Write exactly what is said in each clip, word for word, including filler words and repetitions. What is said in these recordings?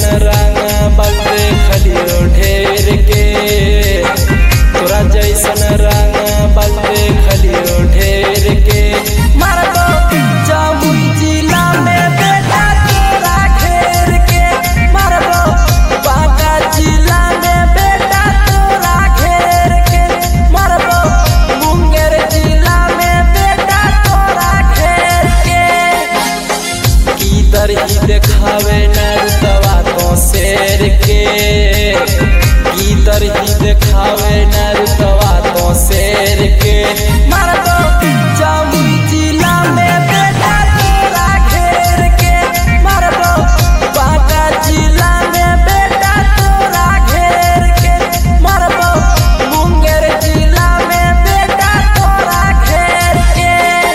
रंग बल देखलियो ढेर के, तोरा जैसन रंग बल देखलियो ढेर के। मारबो जमुई जिला में बेटा तोरा घेर के, मारबो बांका जिला में बेटा तोरा घेर के, मारबो मुंगेर जिला में बेटा तोरा घेर के। किधर ही देखावे नरुतवा तो शेर के, किधर ही देखावे नरुतवा तो शेर के। मारबो जमुई जिला में बेटा तोरा घेर के, मारबो बांका जिला में बेटा तोरा घेर के, मारबो मुंगेर जिला में बेटा तोरा घेर के।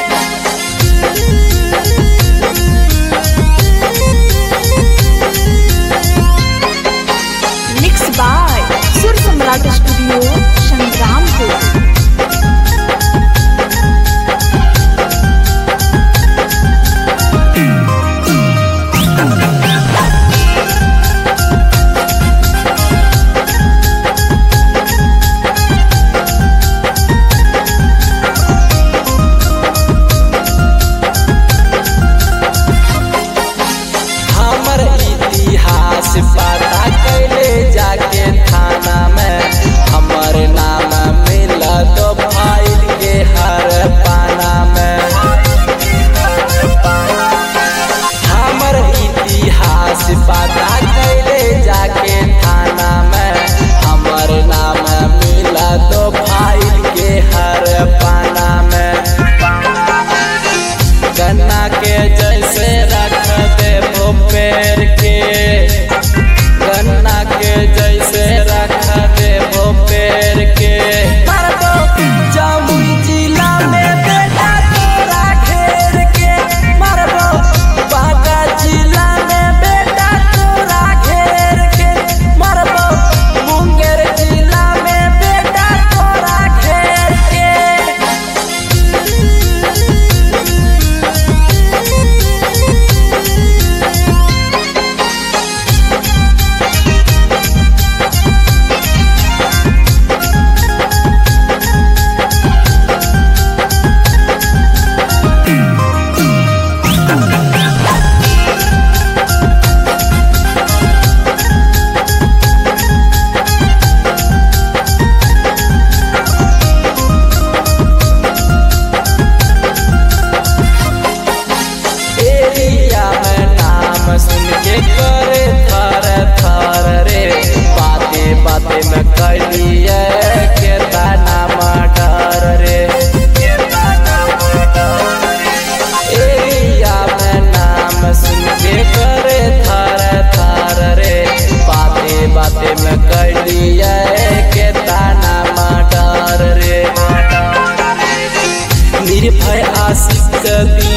मिक्स बाय सुर सम्राट स्टूडियो संग्रामपुर। हमर इतिहास पता कैले जाके थाना में, हमर नाम मिला तो फाइल के हर पाना में। हमर इतिहास पता कैले जाके थाना में, हमर नाम मिला तो फाइल के हर पाना में। गन्ना के जैसे रख देबो पेड़ के, गन्ना के जैसे रख देबो पेड़ के। मारबो जमुई जिला में बेटा तोरा घेर के, मारबो बांका जिला में बेटा तोरा घेर के, मारबो मुंगेर जिला में बेटा तोरा घेर के। एरिया में नाम सुन के करे थर थर रे, बाते बाते में कैलिए के ताना मर्डर रे। एरिया में नाम सुन के करे थर थर रे, बाते बाते में कैलिए के ताना मर्डर रे। निर्भय आशिक